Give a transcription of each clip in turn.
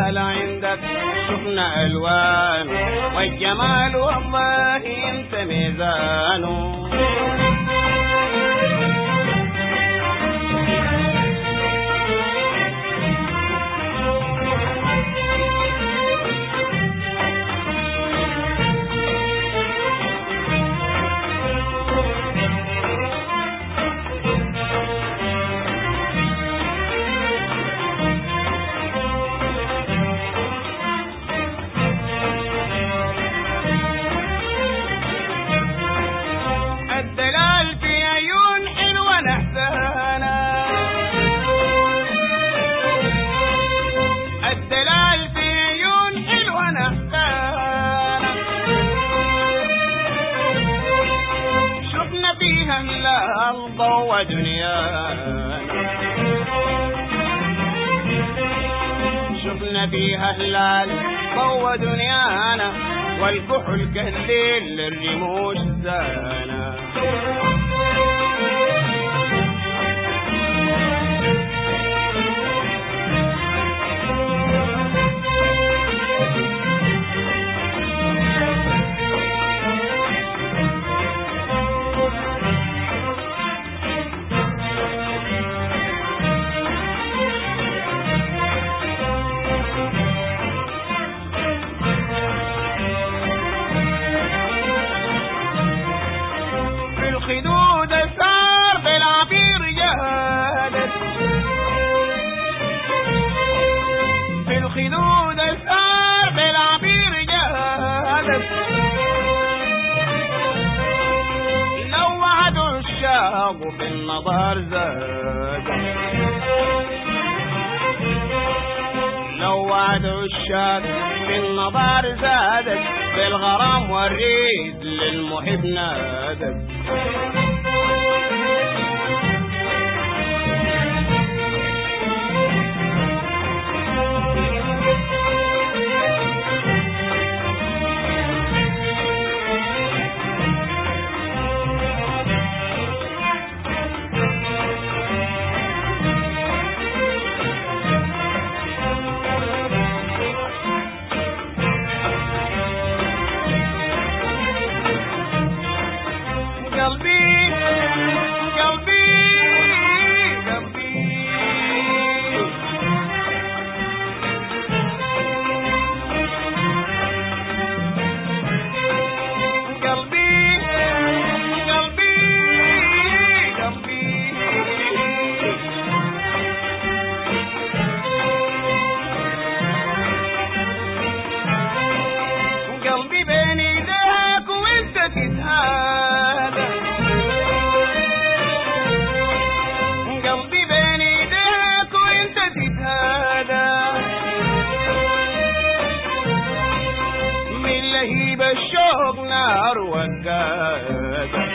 الجمال عندك شفنا ألوان، والجمال والله انت ميزانه. ضوى دنيانا شفنا فيها هلال ضوى دنيانا، والكحل كالليل للرموش زانا. الخدود الثار بالعبير جادت، في الخدود الثار بالعبير جادت، لو وعدوا الشاق في النظر زادت، لو وعدوا الشاق في النظر زادت، بالغرام والريد للمحب نادت. الشوق نار وقادة،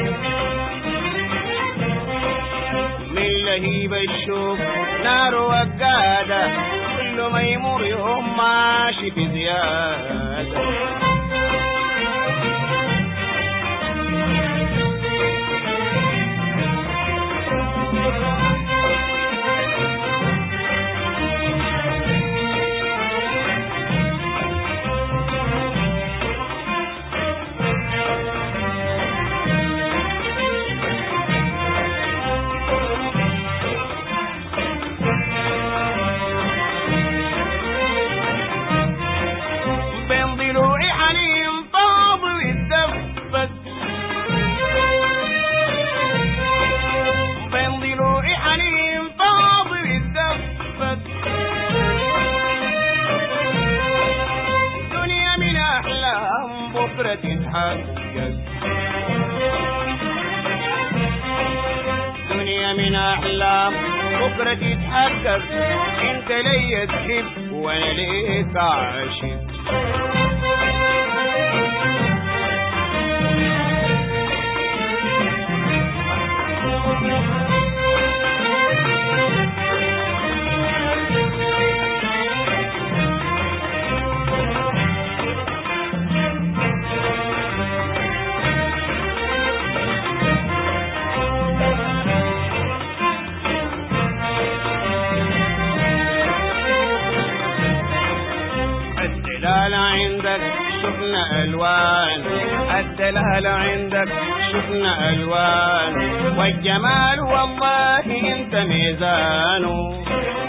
من لهيب الشوق نار وقادة، كل ما يمر يوم ماشي في زيادة. بكرة تتحقق دنيا من أحلام بكرة تتحقق، انت ليا تحب وانا ليك عاشق. عندك شفنا ألوان، الدلال عندك شفنا ألوان، والجمال والله انت ميزانه.